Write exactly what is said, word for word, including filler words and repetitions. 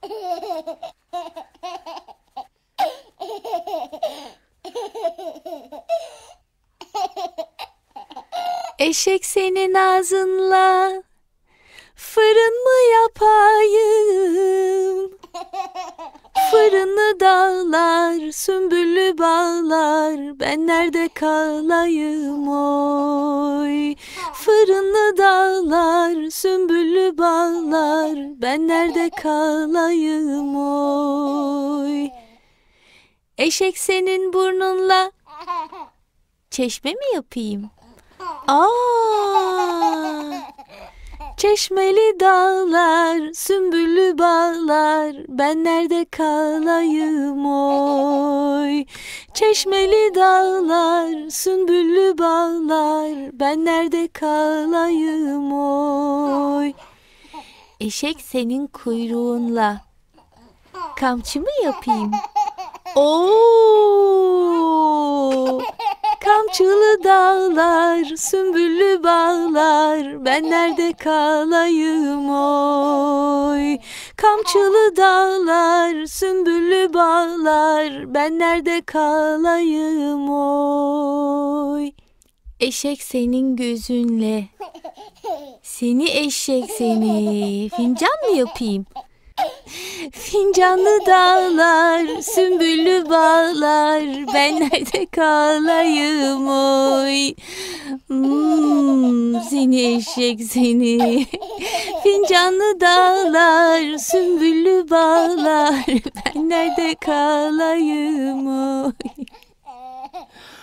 Eşek senin ağzınla fırın mı yapayım? Fırını dağlar, sümbüllü bağlar, ben nerede kalayım oy? Fırını dağlar, sümbüllü bağlar, ben nerede kalayım oy? Eşek senin burnunla çeşme mi yapayım? Aa! Çeşmeli dağlar, sümbüllü bağlar, ben nerede kalayım oy? Çeşmeli dağlar, sümbüllü bağlar, ben nerede kalayım oy? Eşek senin kuyruğunla kamçı mı yapayım? Oo! Kamçılı dağlar, sümbüllü bağlar, ben nerede kalayım oy? Kamçılı dağlar, sümbüllü bağlar, ben nerede kalayım oy? Eşek senin gözünle, seni eşek seni, fincan mı yapayım? Fincanlı dağlar, sümbüllü bağlar, ben nerede kalayım oy? Hmm, seni eşek seni. Fincanlı dağlar, sümbüllü bağlar, ben nerede kalayım oy?